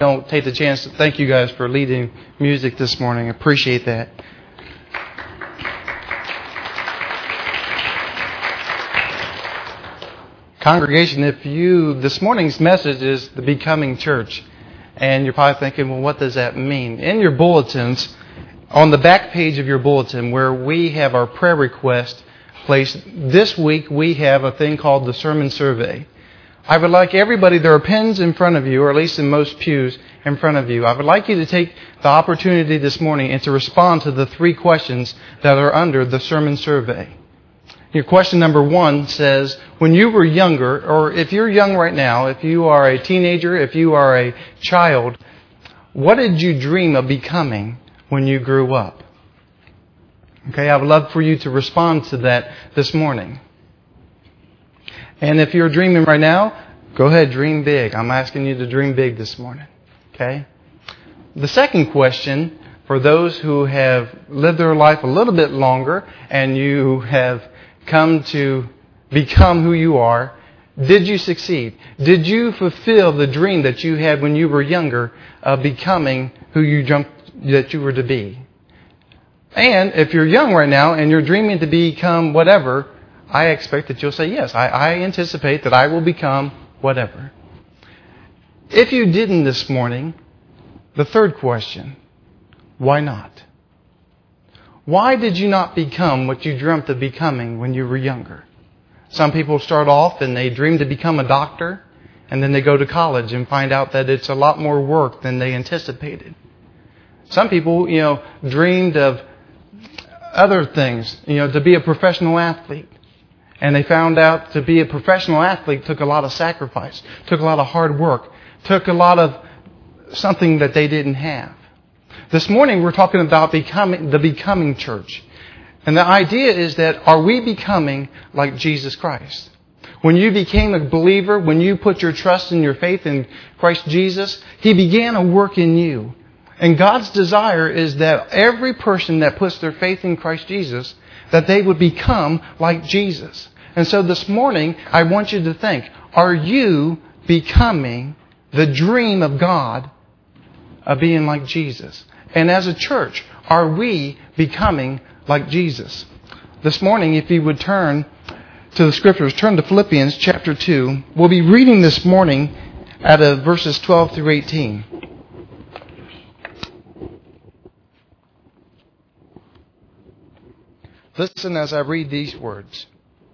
don't take the chance to thank you guys for leading music this morning. I appreciate that. Congregation, this morning's message is the Becoming Church. And you're probably thinking, well, what does that mean? In your bulletins, on the back page of your bulletin, where we have our prayer request placed, this week we have a thing called the Sermon Survey. I would like everybody, there are pens in front of you, or at least in most pews in front of you. I would like you to take the opportunity this morning and to respond to the 3 questions that are under the Sermon Survey. Your question number 1 says, when you were younger, or if you're young right now, if you are a teenager, if you are a child, what did you dream of becoming when you grew up? Okay, I would love for you to respond to that this morning. And if you're dreaming right now, go ahead, dream big. I'm asking you to dream big this morning. Okay? The second question, for those who have lived their life a little bit longer and you have come to become who you are, did you succeed? Did you fulfill the dream that you had when you were younger of becoming who you dreamt that you were to be? And if you're young right now and you're dreaming to become whatever, I expect that you'll say, yes, I anticipate that I will become whatever. If you didn't this morning, the third question, why not? Why did you not become what you dreamt of becoming when you were younger? Some people start off and they dream to become a doctor, and then they go to college and find out that it's a lot more work than they anticipated. Some people, dreamed of other things, to be a professional athlete. And they found out to be a professional athlete took a lot of sacrifice, took a lot of hard work, took a lot of something that they didn't have. This morning we're talking about the becoming church. And the idea is that, are we becoming like Jesus Christ? When you became a believer, when you put your trust and your faith in Christ Jesus, He began a work in you. And God's desire is that every person that puts their faith in Christ Jesus, that they would become like Jesus. And so this morning, I want you to think, are you becoming the dream of God of being like Jesus? And as a church, are we becoming like Jesus? This morning, if you would turn to the Scriptures, turn to Philippians chapter 2. We'll be reading this morning out of verses 12 through 18. Listen as I read these words.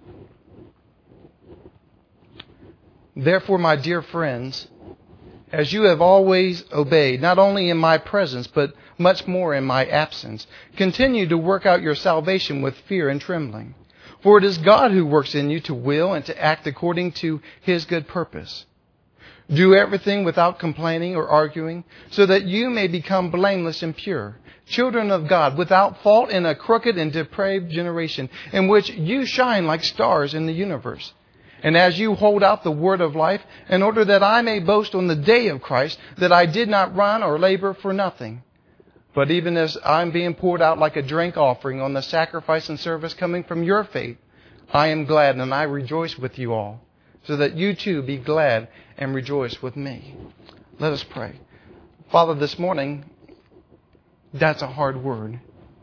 Therefore, my dear friends, as you have always obeyed, not only in my presence, but much more in my absence, continue to work out your salvation with fear and trembling. For it is God who works in you to will and to act according to His good purpose. Do everything without complaining or arguing, so that you may become blameless and pure, children of God, without fault in a crooked and depraved generation, in which you shine like stars in the universe. And as you hold out the word of life, in order that I may boast on the day of Christ, that I did not run or labor for nothing. But even as I'm being poured out like a drink offering on the sacrifice and service coming from your faith, I am glad and I rejoice with you all, so that you too be glad and rejoice with me. Let us pray. Father, this morning, that's a hard word.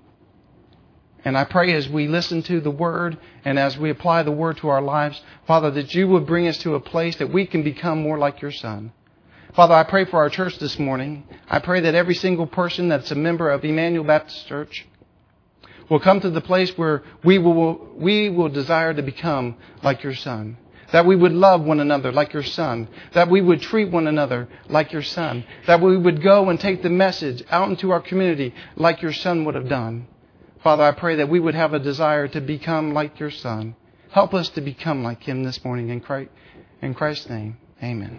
And I pray as we listen to the Word and as we apply the Word to our lives, Father, that you would bring us to a place that we can become more like your Son. Father, I pray for our church this morning. I pray that every single person that's a member of Emmanuel Baptist Church will come to the place where we will desire to become like your Son. That we would love one another like your Son. That we would treat one another like your Son. That we would go and take the message out into our community like your Son would have done. Father, I pray that we would have a desire to become like your Son. Help us to become like Him this morning. In Christ's name, amen.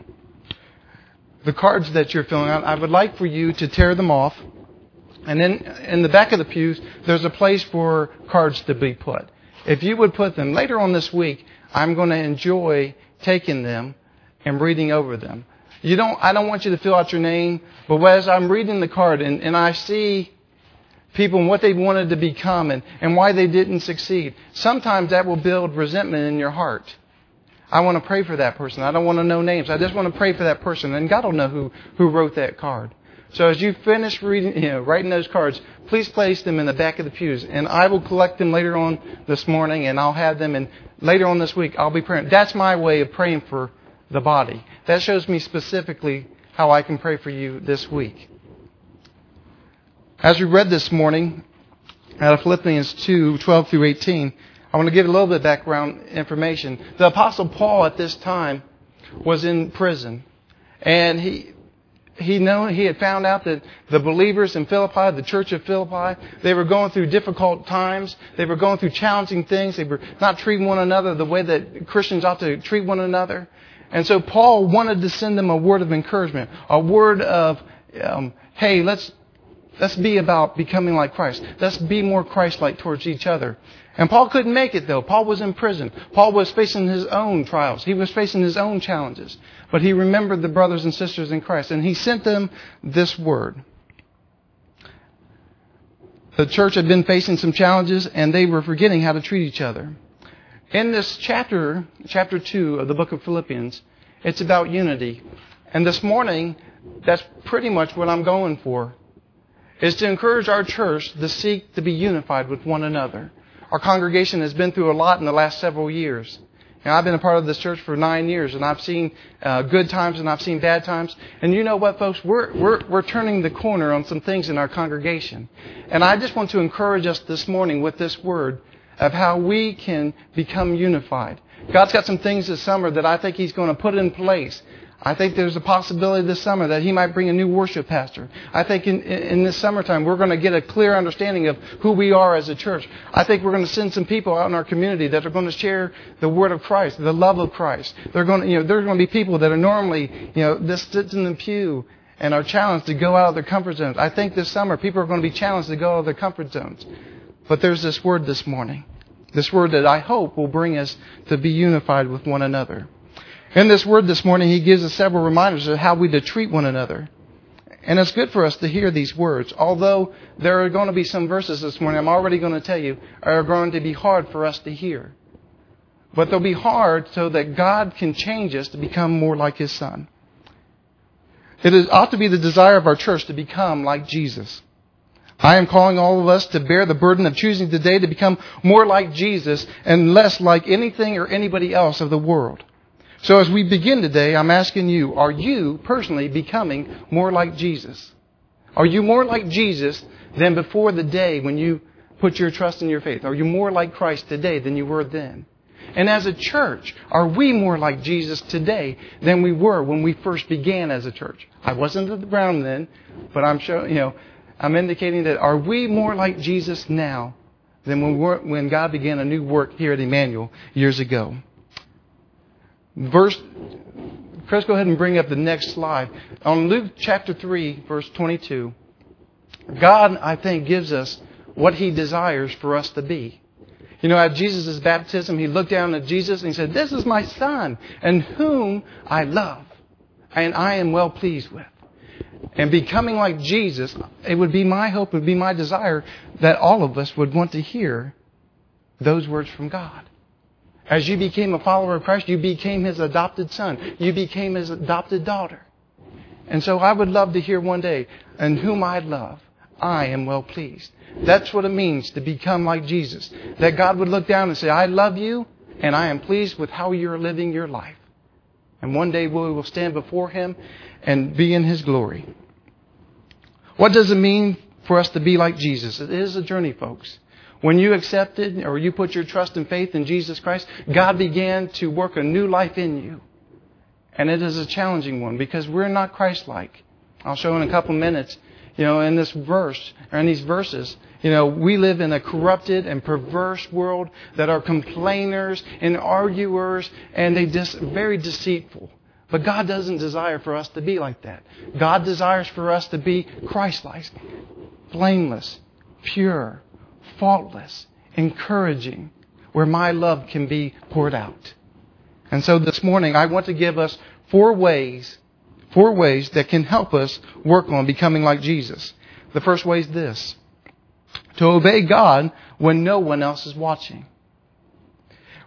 The cards that you're filling out, I would like for you to tear them off. And then in the back of the pews, there's a place for cards to be put. If you would put them later on this week, I'm going to enjoy taking them and reading over them. I don't want you to fill out your name, but as I'm reading the card and I see people and what they wanted to become and why they didn't succeed, sometimes that will build resentment in your heart. I want to pray for that person. I don't want to know names. I just want to pray for that person. And God will know who wrote that card. So as you finish writing those cards, please place them in the back of the pews. And I will collect them later on this morning, and I'll have them. And later on this week, I'll be praying. That's my way of praying for the body. That shows me specifically how I can pray for you this week. As we read this morning out of Philippians 2:12 through 18, I want to give a little bit of background information. The Apostle Paul at this time was in prison. And he had found out that the believers in Philippi, the church of Philippi, they were going through difficult times. They were going through challenging things. They were not treating one another the way that Christians ought to treat one another. And so Paul wanted to send them a word of encouragement, a word of, hey, let's be about becoming like Christ. Let's be more Christ-like towards each other. And Paul couldn't make it, though. Paul was in prison. Paul was facing his own trials. He was facing his own challenges. But he remembered the brothers and sisters in Christ, and he sent them this word. The church had been facing some challenges, and they were forgetting how to treat each other. In this chapter 2 of the book of Philippians, it's about unity. And this morning, that's pretty much what I'm going for, is to encourage our church to seek to be unified with one another. Our congregation has been through a lot in the last several years. I've been a part of this church for 9 years, and I've seen good times and I've seen bad times. And you know what, folks? We're turning the corner on some things in our congregation. And I just want to encourage us this morning with this word of how we can become unified. God's got some things this summer that I think He's going to put in place. I think there's a possibility this summer that He might bring a new worship pastor. I think in this summertime we're going to get a clear understanding of who we are as a church. I think we're going to send some people out in our community that are going to share the word of Christ, the love of Christ. There's going to be people that are normally, just sits in the pew and are challenged to go out of their comfort zones. I think this summer people are going to be challenged to go out of their comfort zones. But there's this word this morning, this word that I hope will bring us to be unified with one another. In this word this morning, he gives us several reminders of how we to treat one another. And it's good for us to hear these words. Although there are going to be some verses this morning, I'm already going to tell you, are going to be hard for us to hear. But they'll be hard so that God can change us to become more like His Son. It ought to be the desire of our church to become like Jesus. I am calling all of us to bear the burden of choosing today to become more like Jesus and less like anything or anybody else of the world. So as we begin today, I'm asking you, are you personally becoming more like Jesus? Are you more like Jesus than before the day when you put your trust in your faith? Are you more like Christ today than you were then? And as a church, are we more like Jesus today than we were when we first began as a church? I wasn't around then, but I'm indicating that are we more like Jesus now than when God began a new work here at Emmanuel years ago? Chris, go ahead and bring up the next slide. On Luke chapter 3, verse 22, God, I think, gives us what He desires for us to be. At Jesus' baptism, He looked down at Jesus and He said, "This is my Son, and whom I love, and I am well pleased with." And becoming like Jesus, it would be my hope, it would be my desire that all of us would want to hear those words from God. As you became a follower of Christ, you became His adopted son. You became His adopted daughter. And so I would love to hear one day, "And whom I love, I am well pleased." That's what it means to become like Jesus. That God would look down and say, "I love you, and I am pleased with how you're living your life." And one day we will stand before Him and be in His glory. What does it mean for us to be like Jesus? It is a journey, folks. When you accepted or you put your trust and faith in Jesus Christ, God began to work a new life in you. And it is a challenging one because we're not Christ-like. I'll show in a couple minutes, in this verse, or in these verses, we live in a corrupted and perverse world that are complainers and arguers, and they just very deceitful. But God doesn't desire for us to be like that. God desires for us to be Christ-like, blameless, pure, faultless, encouraging, where my love can be poured out. And so this morning, I want to give us four ways that can help us work on becoming like Jesus. The first way is this: to obey God when no one else is watching.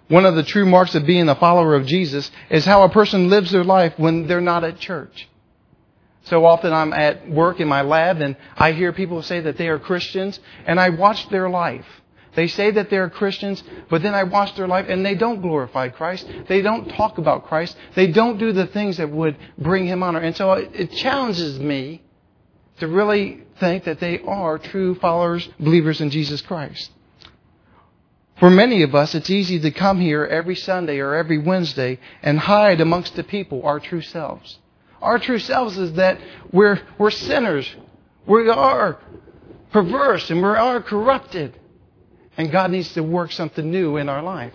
One of the true marks of being a follower of Jesus is how a person lives their life when they're not at church. So often I'm at work in my lab and I hear people say that they are Christians, and I watch their life. They say that they're Christians, but then I watch their life and they don't glorify Christ. They don't talk about Christ. They don't do the things that would bring Him honor. And so it challenges me to really think that they are true followers, believers in Jesus Christ. For many of us, it's easy to come here every Sunday or every Wednesday and hide amongst the people our true selves. Our true selves is that we're sinners. We are perverse and we are corrupted. And God needs to work something new in our life.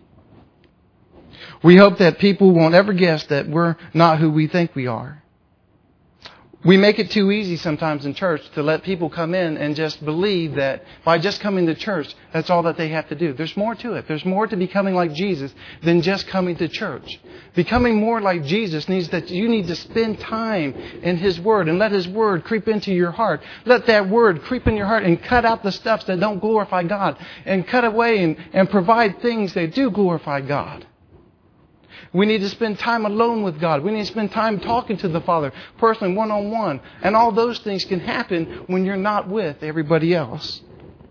We hope that people won't ever guess that we're not who we think we are. We make it too easy sometimes in church to let people come in and just believe that by just coming to church, that's all that they have to do. There's more to it. There's more to becoming like Jesus than just coming to church. Becoming more like Jesus means that you need to spend time in His Word and let His Word creep into your heart. Let that Word creep in your heart and cut out the stuff that don't glorify God, and cut away and provide things that do glorify God. We need to spend time alone with God. We need to spend time talking to the Father, personally, one-on-one. And all those things can happen when you're not with everybody else.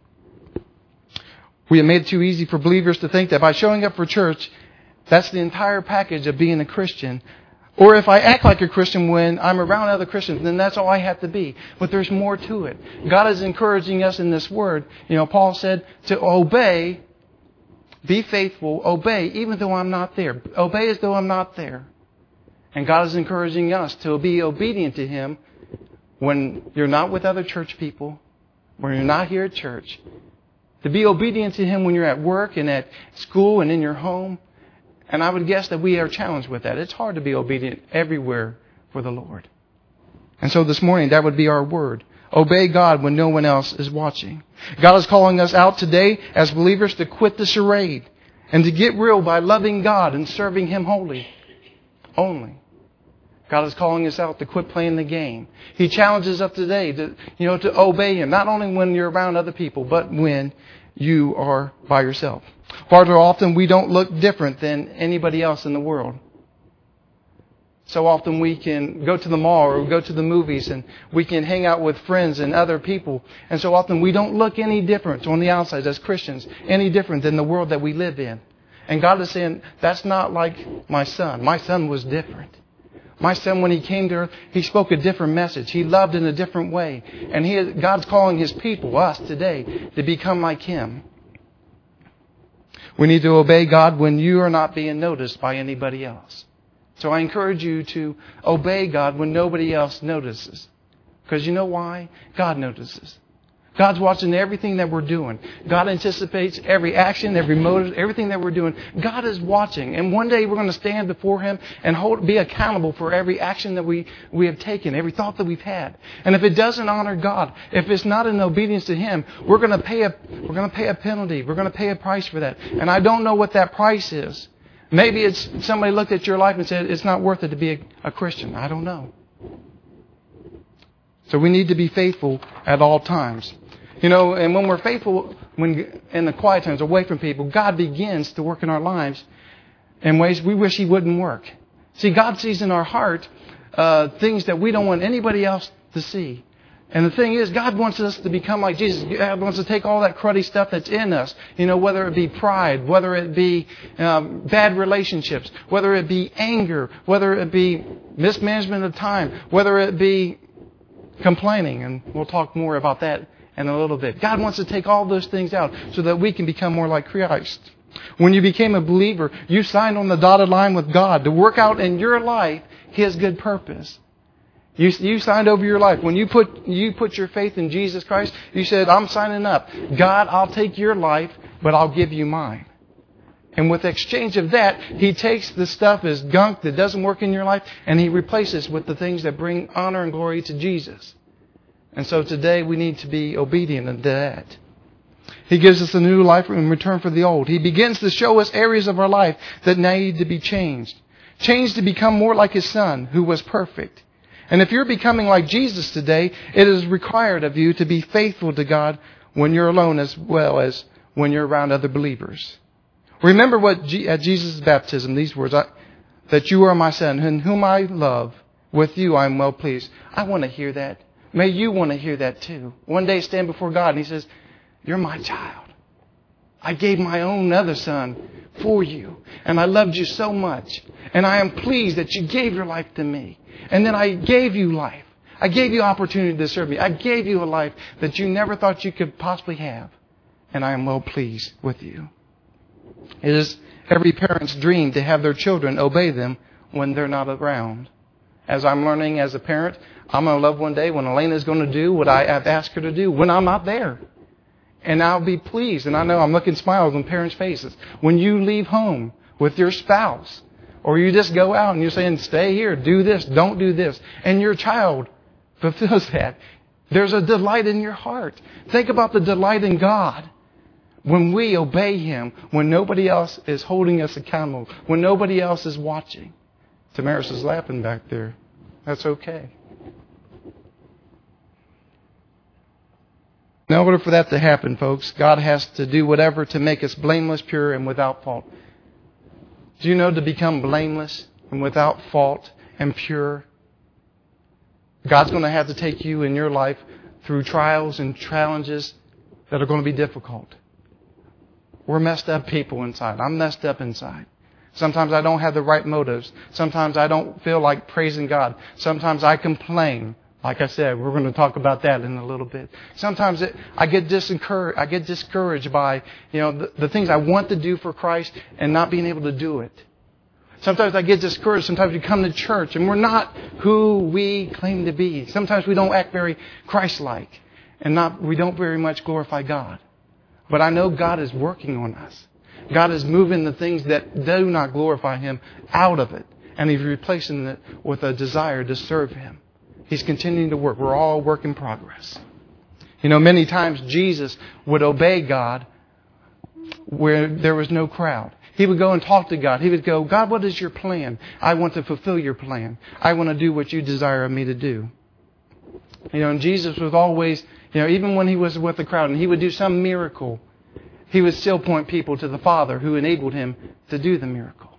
We have made it too easy for believers to think that by showing up for church, that's the entire package of being a Christian. Or if I act like a Christian when I'm around other Christians, then that's all I have to be. But there's more to it. God is encouraging us in this Word. Paul said to obey. Be faithful, obey, even though I'm not there. Obey as though I'm not there. And God is encouraging us to be obedient to Him when you're not with other church people, when you're not here at church. To be obedient to Him when you're at work and at school and in your home. And I would guess that we are challenged with that. It's hard to be obedient everywhere for the Lord. And so this morning, that would be our word. Obey God when no one else is watching. God is calling us out today as believers to quit the charade and to get real by loving God and serving Him wholly. Only. God is calling us out to quit playing the game. He challenges us today to obey Him, not only when you're around other people, but when you are by yourself. Far too often we don't look different than anybody else in the world. So often we can go to the mall or go to the movies and we can hang out with friends and other people. And so often we don't look any different on the outside as Christians, any different than the world that we live in. And God is saying, that's not like my son. My son was different. My son, when he came to earth, he spoke a different message. He loved in a different way. And God's calling His people, us today, to become like Him. We need to obey God when you are not being noticed by anybody else. So I encourage you to obey God when nobody else notices. Because you know why? God notices. God's watching everything that we're doing. God anticipates every action, every motive, everything that we're doing. God is watching. And one day we're going to stand before Him and be accountable for every action that we have taken, every thought that we've had. And if it doesn't honor God, if it's not in obedience to Him, we're going to pay a penalty. We're going to pay a price for that. And I don't know what that price is. Maybe it's somebody looked at your life and said, it's not worth it to be a Christian. I don't know. So we need to be faithful at all times. And when we're faithful, when in the quiet times, away from people, God begins to work in our lives in ways we wish He wouldn't work. See, God sees in our heart things that we don't want anybody else to see. And the thing is, God wants us to become like Jesus. God wants to take all that cruddy stuff that's in us, whether it be pride, whether it be bad relationships, whether it be anger, whether it be mismanagement of time, whether it be complaining. And we'll talk more about that in a little bit. God wants to take all those things out so that we can become more like Christ. When you became a believer, you signed on the dotted line with God to work out in your life His good purpose. You signed over your life. When you put your faith in Jesus Christ, you said, I'm signing up. God, I'll take your life, but I'll give you mine. And with exchange of that, He takes the stuff as gunk that doesn't work in your life, and He replaces with the things that bring honor and glory to Jesus. And so today we need to be obedient to that. He gives us a new life in return for the old. He begins to show us areas of our life that need to be changed. Changed to become more like His Son, who was perfect. And if you're becoming like Jesus today, it is required of you to be faithful to God when you're alone as well as when you're around other believers. Remember at Jesus' baptism, these words, that you are my son, in whom I love. With you I am well pleased. I want to hear that. May you want to hear that too. One day stand before God and He says, you're my child. I gave my own other son for you. And I loved you so much. And I am pleased that you gave your life to me. And then I gave you life. I gave you opportunity to serve me. I gave you a life that you never thought you could possibly have. And I am well pleased with you. It is every parent's dream to have their children obey them when they're not around. As I'm learning as a parent, I'm going to love one day when Elena's going to do what I have asked her to do when I'm not there. And I'll be pleased. And I know I'm looking smiles on parents' faces. When you leave home with your spouse, or you just go out and you're saying, stay here, do this, don't do this, and your child fulfills that, there's a delight in your heart. Think about the delight in God when we obey Him, when nobody else is holding us accountable, when nobody else is watching. Tamaris is laughing back there. That's okay. In order for that to happen, folks, God has to do whatever to make us blameless, pure, and without fault. Do you know to become blameless and without fault and pure, God's going to have to take you in your life through trials and challenges that are going to be difficult. We're messed up people inside. I'm messed up inside. Sometimes I don't have the right motives. Sometimes I don't feel like praising God. Sometimes I complain. Like I said, we're going to talk about that in a little bit. Sometimes I get discouraged by, the things I want to do for Christ and not being able to do it. Sometimes I get discouraged. Sometimes we come to church and we're not who we claim to be. Sometimes we don't act very Christ-like and we don't very much glorify God. But I know God is working on us. God is moving the things that do not glorify Him out of it. And He's replacing it with a desire to serve Him. He's continuing to work. We're all a work in progress. Many times Jesus would obey God where there was no crowd. He would go and talk to God. He would go, God, what is your plan? I want to fulfill your plan. I want to do what you desire of me to do. And Jesus was always, even when He was with the crowd and He would do some miracle, He would still point people to the Father who enabled Him to do the miracle.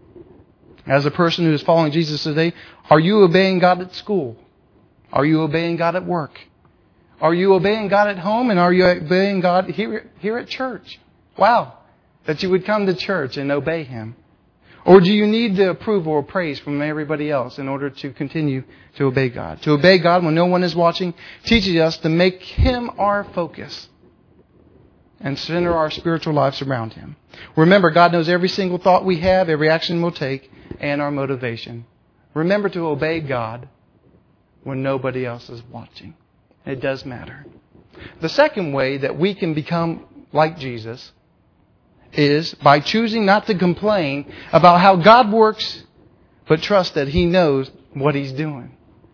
As a person who is following Jesus today, are you obeying God at school? Are you obeying God at work? Are you obeying God at home? And are you obeying God here at church? Wow, that you would come to church and obey Him. Or do you need the approval or praise from everybody else in order to continue to obey God? To obey God when no one is watching teaches us to make Him our focus and center our spiritual lives around Him. Remember, God knows every single thought we have, every action we'll take, and our motivation. Remember to obey God when nobody else is watching. It does matter. The second way that we can become like Jesus is by choosing not to complain about how God works, but trust that He knows what He's doing.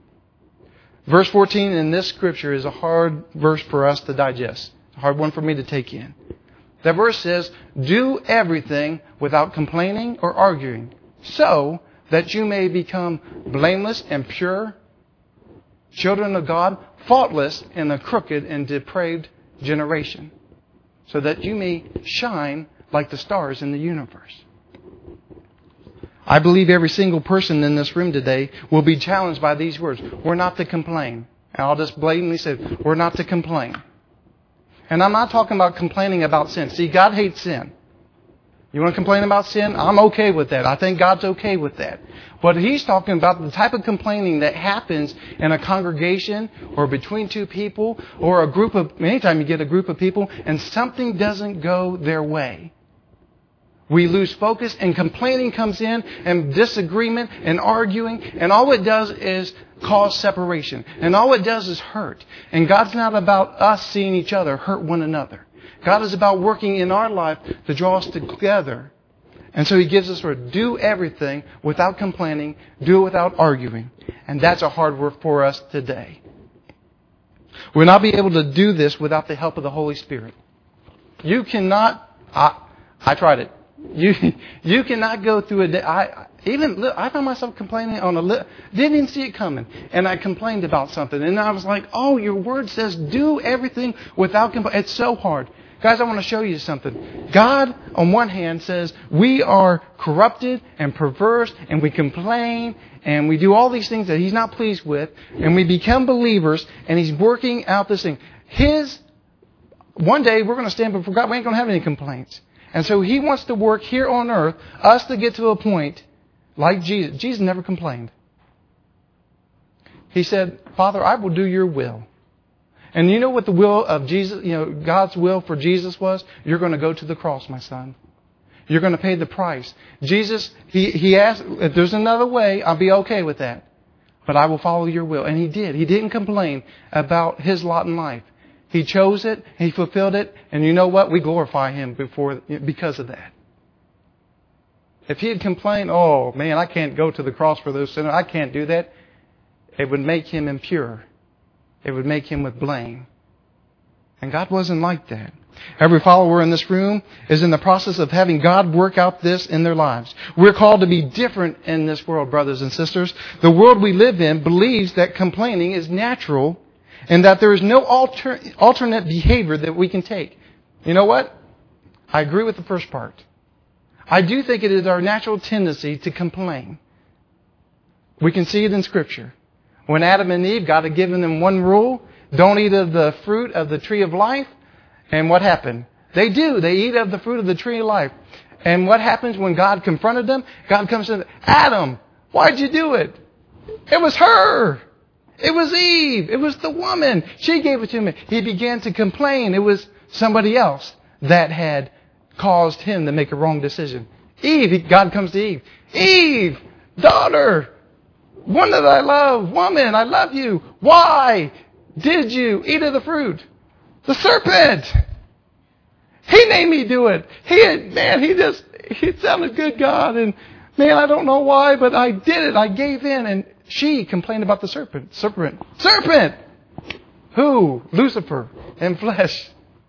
Verse 14 in this scripture is a hard verse for us to digest. A hard one for me to take in. That verse says, do everything without complaining or arguing, so that you may become blameless and pure, children of God, faultless in a crooked and depraved generation, so that you may shine like the stars in the universe. I believe every single person in this room today will be challenged by these words. We're not to complain. And I'll just blatantly say, we're not to complain. And I'm not talking about complaining about sin. See, God hates sin. You want to complain about sin? I'm okay with that. I think God's okay with that. But He's talking about the type of complaining that happens in a congregation or between two people or anytime you get a group of people and something doesn't go their way. We lose focus and complaining comes in and disagreement and arguing, and all it does is cause separation. And all it does is hurt. And God's not about us seeing each other hurt one another. God is about working in our life to draw us together. And so He gives us do everything without complaining, do it without arguing. And that's a hard work for us today. We'll not be able to do this without the help of the Holy Spirit. You cannot, I tried it. You cannot go through a day. I found myself complaining didn't even see it coming. And I complained about something. And I was like, oh, your word says do everything without complaining. It's so hard. Guys, I want to show you something. God, on one hand, says we are corrupted and perverse and we complain and we do all these things that He's not pleased with, and we become believers, and He's working out this thing. One day we're going to stand before God. We ain't going to have any complaints. And so He wants to work here on earth, us to get to a point like Jesus. Jesus never complained. He said, Father, I will do your will. And you know what the will of Jesus, God's will for Jesus was? You're going to go to the cross, my son. You're going to pay the price. Jesus, He asked, if there's another way, I'll be okay with that. But I will follow your will. And He did. He didn't complain about His lot in life. He chose it. He fulfilled it. And you know what? We glorify Him because of that. If He had complained, oh man, I can't go to the cross for those sinners. I can't do that. It would make Him impure. It would make Him with blame. And God wasn't like that. Every follower in this room is in the process of having God work out this in their lives. We're called to be different in this world, brothers and sisters. The world we live in believes that complaining is natural and that there is no alternate behavior that we can take. You know what? I agree with the first part. I do think it is our natural tendency to complain. We can see it in Scripture. When Adam and Eve, God had given them one rule: don't eat of the fruit of the tree of life. And what happened? They do. They eat of the fruit of the tree of life. And what happens when God confronted them? God comes to them, Adam, why'd you do it? It was her. It was Eve. It was the woman. She gave it to me. He began to complain. It was somebody else that had caused him to make a wrong decision. Eve, God comes to Eve. Eve, daughter, one that I love, woman, I love you. Why did you eat of the fruit? The serpent. He made me do it. He sounded good, God. And man, I don't know why, but I did it. I gave in. And she complained about the serpent. Serpent! Who? Lucifer in flesh.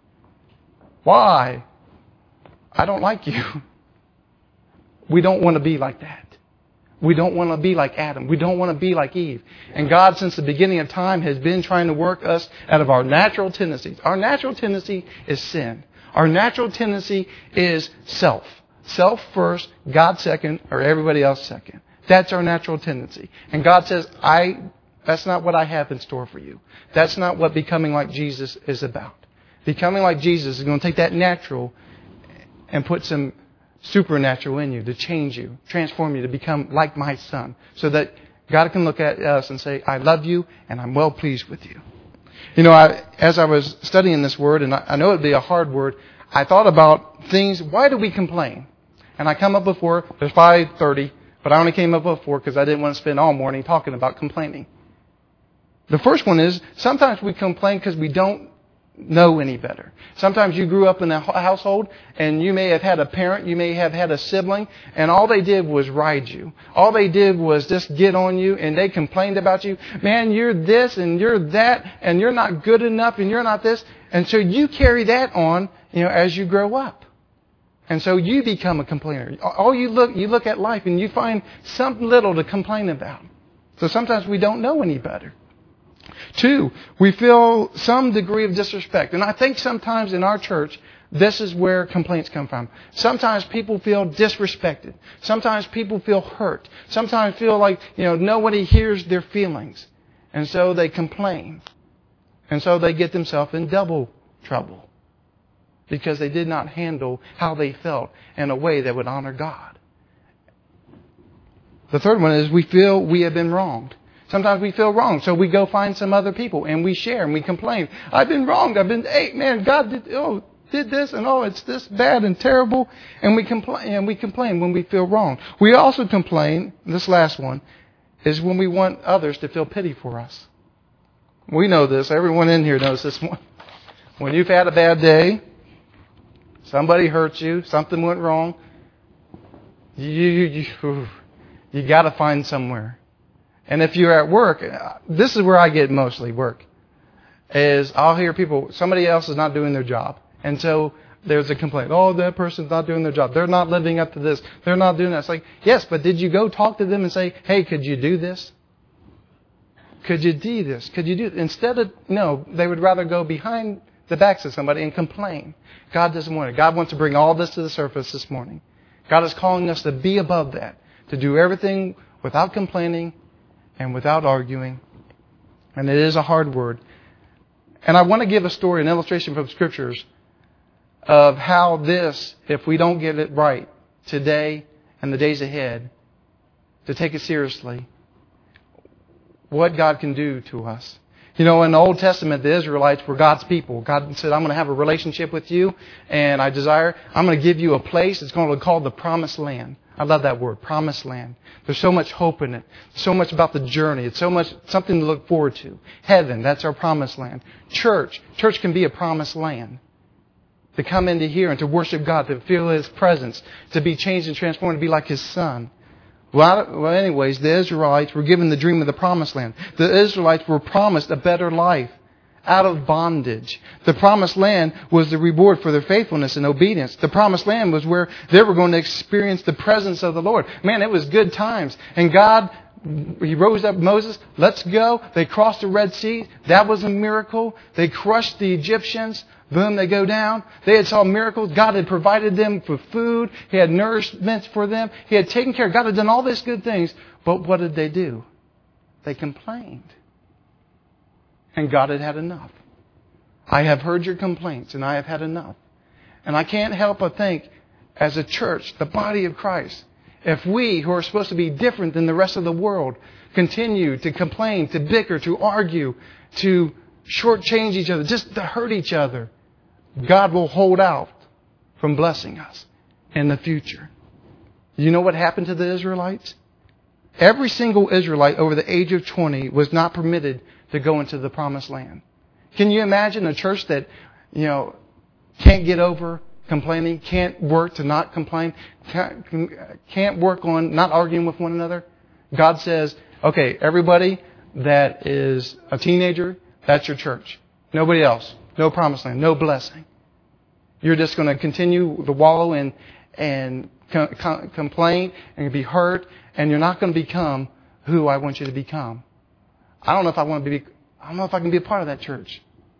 Why? I don't like you. We don't want to be like that. We don't want to be like Adam. We don't want to be like Eve. And God, since the beginning of time, has been trying to work us out of our natural tendencies. Our natural tendency is sin. Our natural tendency is self. Self first, God second, or everybody else second. That's our natural tendency. And God says, that's not what I have in store for you. That's not what becoming like Jesus is about. Becoming like Jesus is going to take that natural and put some supernatural in you to change you, transform you to become like my son, so that God can look at us and say, I love you and I'm well pleased with you. As I was studying this word, and I know it'd be a hard word, I thought about things. Why do we complain? And I come up with 4. There's 5:30, but I only came up with 4 because I didn't want to spend all morning talking about complaining. The first one is sometimes we complain because we don't know any better. Sometimes you grew up in a household and you may have had a parent, you may have had a sibling, and all they did was ride you. All they did was just get on you, and they complained about you. Man, you're this and you're that, and you're not good enough and you're not this. And so you carry that on, as you grow up. And so you become a complainer. You look at life and you find something little to complain about. So sometimes we don't know any better. 2, we feel some degree of disrespect. And I think sometimes in our church, this is where complaints come from. Sometimes people feel disrespected. Sometimes people feel hurt. Sometimes feel like, nobody hears their feelings. And so they complain. And so they get themselves in double trouble. Because they did not handle how they felt in a way that would honor God. The third one is we feel we have been wronged. Sometimes we feel wrong, so we go find some other people and we share and we complain. I've been wronged. God did this and it's this bad and terrible. And we complain when we feel wrong. We also complain, this last one, is when we want others to feel pity for us. We know this. Everyone in here knows this one. When you've had a bad day, somebody hurt you, something went wrong, you got to find somewhere. And if you're at work, this is where I get mostly work, is I'll hear people, somebody else is not doing their job. And so there's a complaint. Oh, that person's not doing their job. They're not living up to this. They're not doing that. It's like, yes, but did you go talk to them and say, hey, could you do this? Could you do this? Could you do this? Instead of, no, they would rather go behind the backs of somebody and complain. God doesn't want it. God wants to bring all this to the surface this morning. God is calling us to be above that, to do everything without complaining and without arguing. And it is a hard word. And I want to give a story, an illustration from Scriptures of how this, if we don't get it right today and the days ahead, to take it seriously, what God can do to us. You know, in the Old Testament, the Israelites were God's people. God said, I'm going to have a relationship with you, and I'm going to give you a place. It's going to be called the Promised Land. I love that word, Promised Land. There's so much hope in it. So much about the journey. It's so much something to look forward to. Heaven, that's our Promised Land. Church can be a Promised Land. To come into here and to worship God, to feel His presence, to be changed and transformed, to be like His Son. Well, anyways, the Israelites were given the dream of the Promised Land. The Israelites were promised a better life out of bondage. The Promised Land was the reward for their faithfulness and obedience. The Promised Land was where they were going to experience the presence of the Lord. Man, it was good times. And God, He rose up Moses. Let's go. They crossed the Red Sea. That was a miracle. They crushed the Egyptians. Boom, they go down. They had saw miracles. God had provided them for food. He had nourishment for them. He had taken care. God had done all these good things. But what did they do? They complained. And God had had enough. I have heard your complaints, and I have had enough. And I can't help but think, as a church, the body of Christ, if we, who are supposed to be different than the rest of the world, continue to complain, to bicker, to argue, to shortchange each other, just to hurt each other, God will hold out from blessing us in the future. You know what happened to the Israelites? Every single Israelite over the age of 20 was not permitted to go into the Promised Land. Can you imagine a church that, can't get over complaining, can't work to not complain, can't work on not arguing with one another? God says, okay, everybody that is a teenager, that's your church. Nobody else. No Promised Land. No blessing. You're just going to continue to wallow and complain and be hurt, and you're not going to become who I want you to become. I don't know if I can be a part of that church.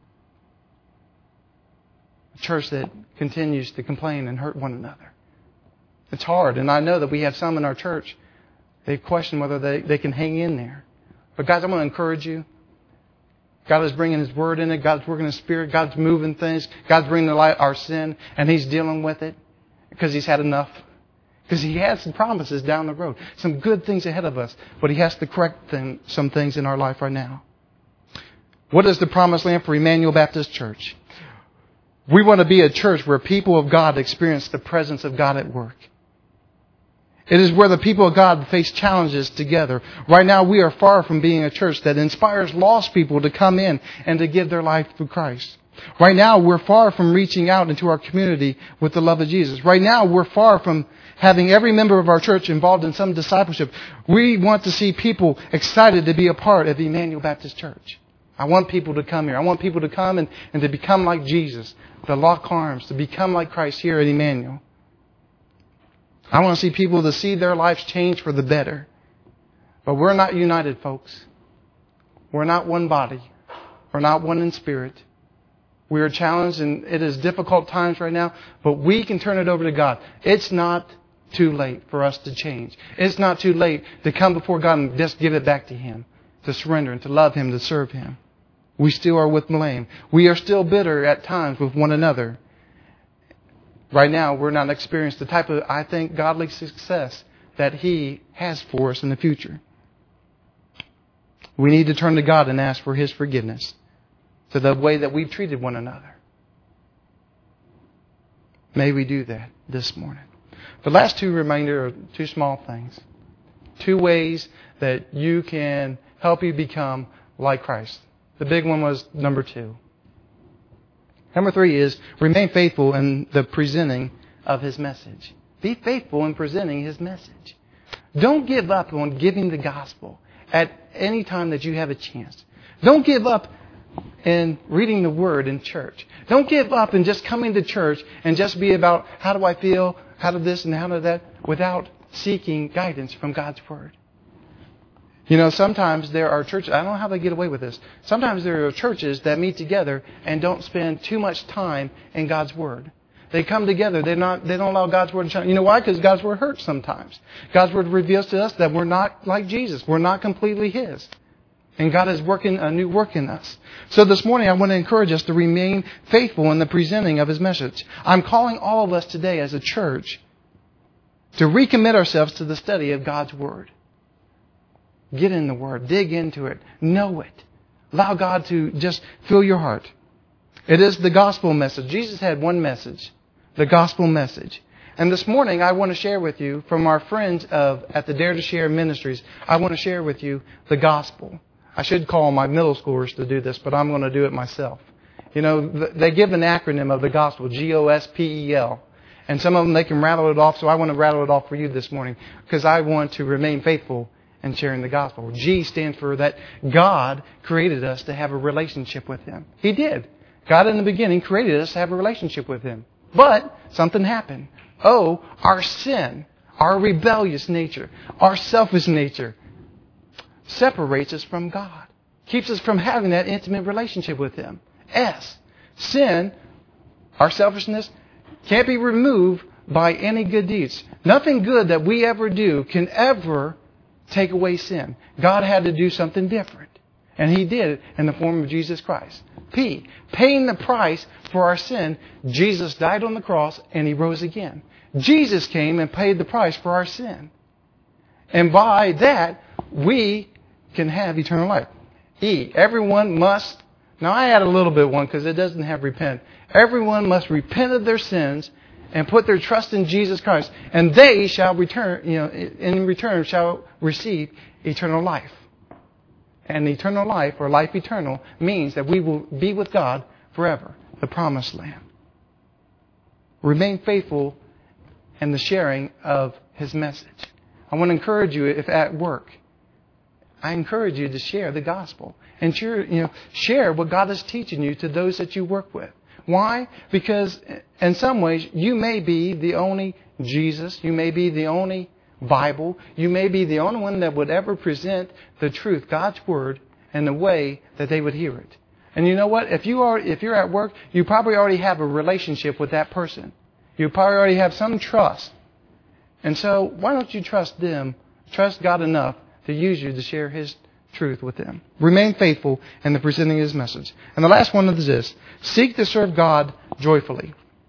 A church that continues to complain and hurt one another. It's hard, and I know that we have some in our church. They question whether they can hang in there. But guys, I'm going to encourage you. God is bringing His Word in it. God's working His Spirit. God's moving things. God's bringing to light our sin, and He's dealing with it because He's had enough. Because He has some promises down the road, some good things ahead of us, but He has to correct some things in our life right now. What is the Promised Land for Emmanuel Baptist Church? We want to be a church where people of God experience the presence of God at work. It is where the people of God face challenges together. Right now, we are far from being a church that inspires lost people to come in and to give their life to Christ. Right now, we're far from reaching out into our community with the love of Jesus. Right now, we're far from having every member of our church involved in some discipleship. We want to see people excited to be a part of Emmanuel Baptist Church. I want people to come here. I want people to come and to become like Jesus, to lock arms, to become like Christ here at Emmanuel. I want to see people to see their lives change for the better. But we're not united, folks. We're not one body. We're not one in spirit. We are challenged, and it is difficult times right now, but we can turn it over to God. It's not too late for us to change. It's not too late to come before God and just give it back to Him, to surrender and to love Him, to serve Him. We still are with blame. We are still bitter at times with one another. Right now, we're not experiencing the type of, I think, godly success that He has for us in the future. We need to turn to God and ask for His forgiveness to the way that we've treated one another. May we do that this morning. The last two remainder are two small things. Two ways that you can help you become like Christ. The big one was number 2. Number 3 is remain faithful in the presenting of His message. Be faithful in presenting His message. Don't give up on giving the gospel at any time that you have a chance. Don't give up in reading the Word in church. Don't give up in just coming to church and just be about how do I feel, how do this and how do that, without seeking guidance from God's Word. You know, sometimes there are churches, I don't know how they get away with this. Sometimes there are churches that meet together and don't spend too much time in God's Word. They come together. They don't allow God's Word to shine. You know why? Because God's Word hurts sometimes. God's Word reveals to us that we're not like Jesus. We're not completely His. And God is working a new work in us. So this morning I want to encourage us to remain faithful in the presenting of His message. I'm calling all of us today as a church to recommit ourselves to the study of God's Word. Get in the Word. Dig into it. Know it. Allow God to just fill your heart. It is the gospel message. Jesus had one message. The gospel message. And this morning I want to share with you from our friends at the Dare to Share Ministries. I want to share with you the gospel. I should call my middle schoolers to do this, but I'm going to do it myself. You know, they give an acronym of the gospel, GOSPEL. And some of them, they can rattle it off, so I want to rattle it off for you this morning because I want to remain faithful in sharing the gospel. G stands for that God created us to have a relationship with Him. He did. God in the beginning created us to have a relationship with Him. But something happened. O, our sin, our rebellious nature, our selfish nature separates us from God. Keeps us from having that intimate relationship with Him. S, sin, our selfishness, can't be removed by any good deeds. Nothing good that we ever do can ever take away sin. God had to do something different. And He did it in the form of Jesus Christ. P, paying the price for our sin. Jesus died on the cross and He rose again. Jesus came and paid the price for our sin. And by that, we can have eternal life. E, everyone must, now I add a little bit one because it doesn't have repent. Everyone must repent of their sins and put their trust in Jesus Christ. And they shall return, in return shall receive eternal life. And eternal life, or life eternal, means that we will be with God forever, the promised land. Remain faithful in the sharing of His message. I want to encourage you, if at work, I encourage you to share the gospel and share what God is teaching you to those that you work with. Why? Because in some ways, you may be the only Jesus, you may be the only Bible, you may be the only one that would ever present the truth, God's Word, in the way that they would hear it. And you know what? If you're at work, you probably already have a relationship with that person. You probably already have some trust. And so why don't you trust them, trust God enough to use you to share His truth with them. Remain faithful in the presenting of His message. And the last one is this. Seek to serve God joyfully.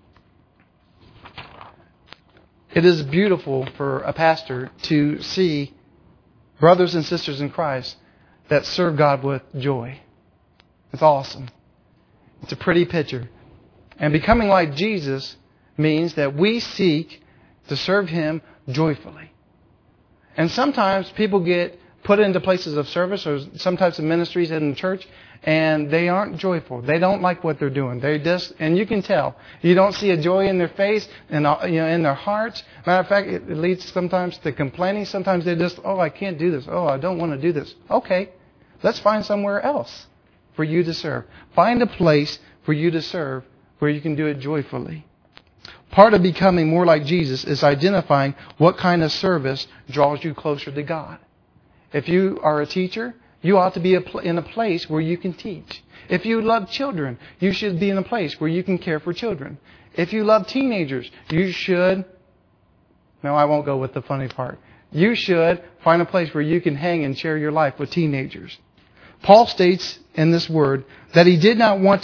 It is beautiful for a pastor to see brothers and sisters in Christ that serve God with joy. It's awesome. It's a pretty picture. And becoming like Jesus means that we seek to serve Him joyfully. And sometimes people get put into places of service or some types of ministries in the church, and they aren't joyful. They don't like what they're doing. And you can tell. You don't see a joy in their face and in their hearts. Matter of fact, it leads sometimes to complaining. Sometimes they just, I can't do this. I don't want to do this. Okay, let's find somewhere else for you to serve. Find a place for you to serve where you can do it joyfully. Part of becoming more like Jesus is identifying what kind of service draws you closer to God. If you are a teacher, you ought to be in a place where you can teach. If you love children, you should be in a place where you can care for children. If you love teenagers, you should... No, I won't go with the funny part. You should find a place where you can hang and share your life with teenagers. Paul states in this word that he didn't want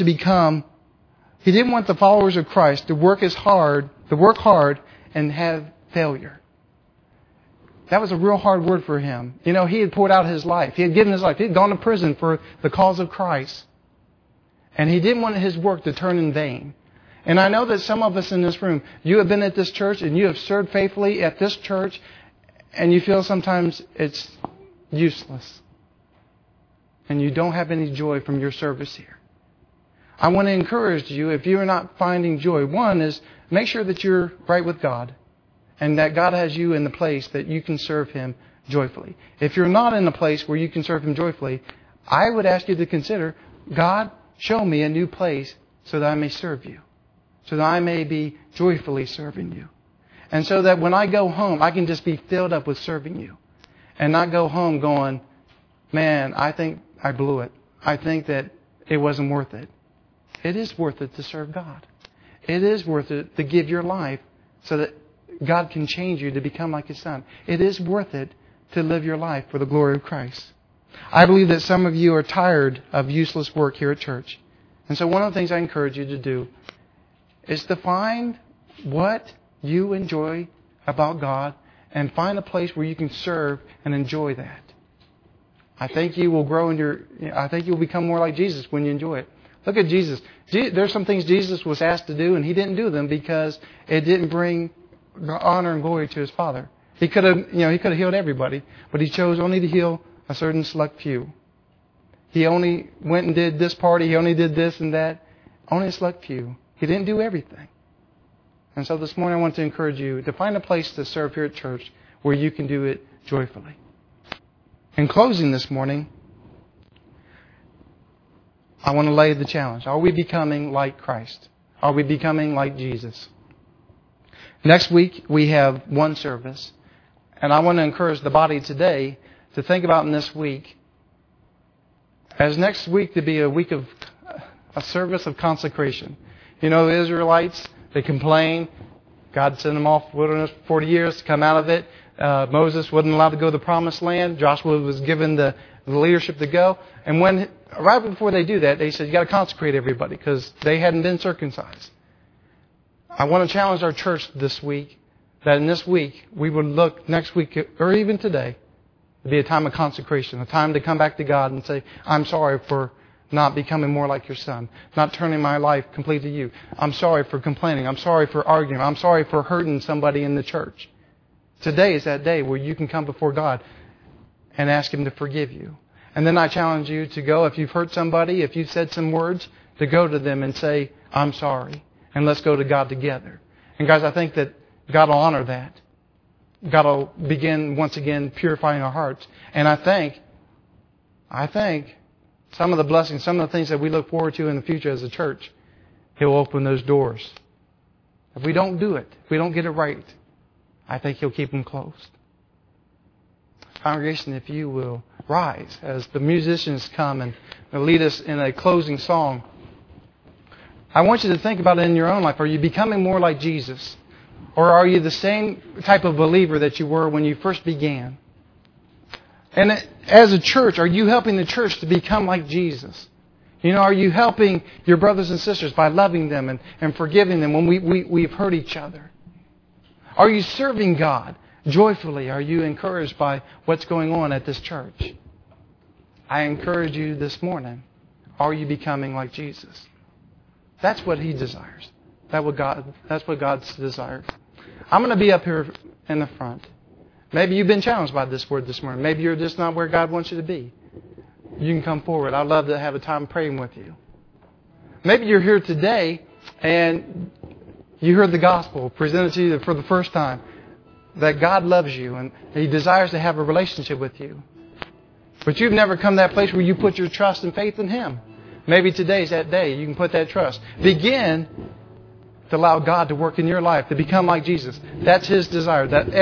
the followers of Christ to work hard and have failure. That was a real hard word for him. He had poured out his life. He had given his life. He had gone to prison for the cause of Christ. And he didn't want his work to turn in vain. And I know that some of us in this room, you have been at this church and you have served faithfully at this church, and you feel sometimes it's useless. And you don't have any joy from your service here. I want to encourage you, if you're not finding joy, one is make sure that you're right with God and that God has you in the place that you can serve Him joyfully. If you're not in a place where you can serve Him joyfully, I would ask you to consider, God, show me a new place so that I may serve You, so that I may be joyfully serving You. And so that when I go home, I can just be filled up with serving You and not go home going, man, I think I blew it. I think that it wasn't worth it. It is worth it to serve God. It is worth it to give your life so that God can change you to become like His Son. It is worth it to live your life for the glory of Christ. I believe that some of you are tired of useless work here at church. And so one of the things I encourage you to do is to find what you enjoy about God and find a place where you can serve and enjoy that. I think you will grow I think you'll become more like Jesus when you enjoy it. Look at Jesus. There's some things Jesus was asked to do and He didn't do them because it didn't bring honor and glory to His Father. He could have healed everybody, but He chose only to heal a certain select few. He only went and did this party. He only did this and that. Only a select few. He didn't do everything. And so this morning I want to encourage you to find a place to serve here at church where you can do it joyfully. In closing this morning, I want to lay the challenge. Are we becoming like Christ? Are we becoming like Jesus? Next week we have one service. And I want to encourage the body today to think about in this week, as next week to be a week of a service of consecration. You know, the Israelites, they complain. God sent them off wilderness for 40 years to come out of it. Moses wasn't allowed to go to the promised land. Joshua was given the leadership to go. And right before they do that, they said, you got to consecrate everybody because they hadn't been circumcised. I want to challenge our church this week that in this week, we would look next week or even today to be a time of consecration, a time to come back to God and say, I'm sorry for not becoming more like your Son, not turning my life completely to you. I'm sorry for complaining. I'm sorry for arguing. I'm sorry for hurting somebody in the church. Today is that day where you can come before God and ask Him to forgive you. And then I challenge you to go, if you've hurt somebody, if you've said some words, to go to them and say, I'm sorry. And let's go to God together. And guys, I think that God will honor that. God will begin once again purifying our hearts. And I think some of the blessings, some of the things that we look forward to in the future as a church, He'll open those doors. If we don't do it, if we don't get it right, I think He'll keep them closed. Congregation, if you will rise as the musicians come and lead us in a closing song. I want you to think about it in your own life. Are you becoming more like Jesus? Or are you the same type of believer that you were when you first began? And as a church, are you helping the church to become like Jesus? You know, are you helping your brothers and sisters by loving them and forgiving them when we've hurt each other? Are you serving God joyfully? Are you encouraged by what's going on at this church? I encourage you this morning, are you becoming like Jesus? That's what He desires. That's what God's desire. I'm going to be up here in the front. Maybe you've been challenged by this word this morning. Maybe you're just not where God wants you to be. You can come forward. I'd love to have a time praying with you. Maybe you're here today and you heard the gospel presented to you for the first time, that God loves you and He desires to have a relationship with you. But you've never come to that place where you put your trust and faith in Him. Maybe today's that day. You can put that trust. Begin to allow God to work in your life, to become like Jesus. That's His desire. That